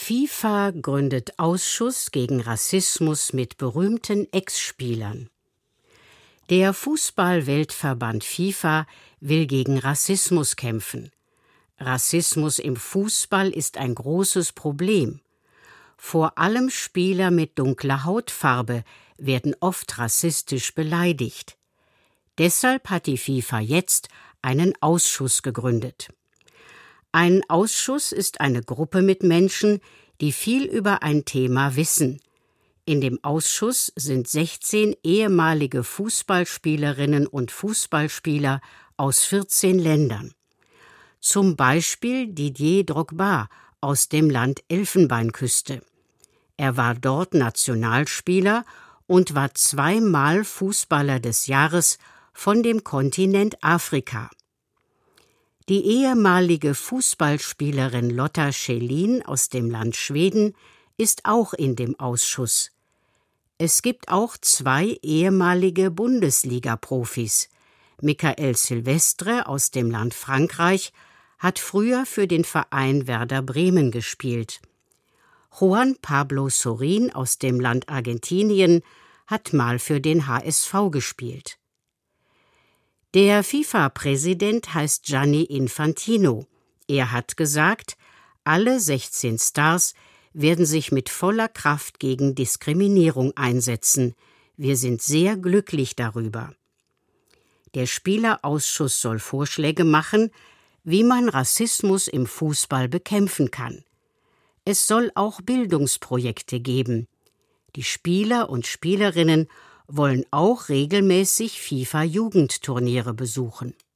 FIFA gründet Ausschuss gegen Rassismus mit berühmten Ex-Spielern. Der Fußball-Weltverband FIFA will gegen Rassismus kämpfen. Rassismus im Fußball ist ein großes Problem. Vor allem Spieler mit dunkler Hautfarbe werden oft rassistisch beleidigt. Deshalb hat die FIFA jetzt einen Ausschuss gegründet. Ein Ausschuss ist eine Gruppe mit Menschen, die viel über ein Thema wissen. In dem Ausschuss sind 16 ehemalige Fußballspielerinnen und Fußballspieler aus 14 Ländern. Zum Beispiel Didier Drogba aus dem Land Elfenbeinküste. Er war dort Nationalspieler und war zweimal Fußballer des Jahres von dem Kontinent Afrika. Die ehemalige Fußballspielerin Lotta Schelin aus dem Land Schweden ist auch in dem Ausschuss. Es gibt auch 2 ehemalige Bundesliga-Profis. Michael Silvestre aus dem Land Frankreich hat früher für den Verein Werder Bremen gespielt. Juan Pablo Sorin aus dem Land Argentinien hat mal für den HSV gespielt. Der FIFA-Präsident heißt Gianni Infantino. Er hat gesagt, alle 16 Stars werden sich mit voller Kraft gegen Diskriminierung einsetzen. Wir sind sehr glücklich darüber. Der Spielerausschuss soll Vorschläge machen, wie man Rassismus im Fußball bekämpfen kann. Es soll auch Bildungsprojekte geben. Die Spieler und Spielerinnen wollen auch regelmäßig FIFA-Jugendturniere besuchen.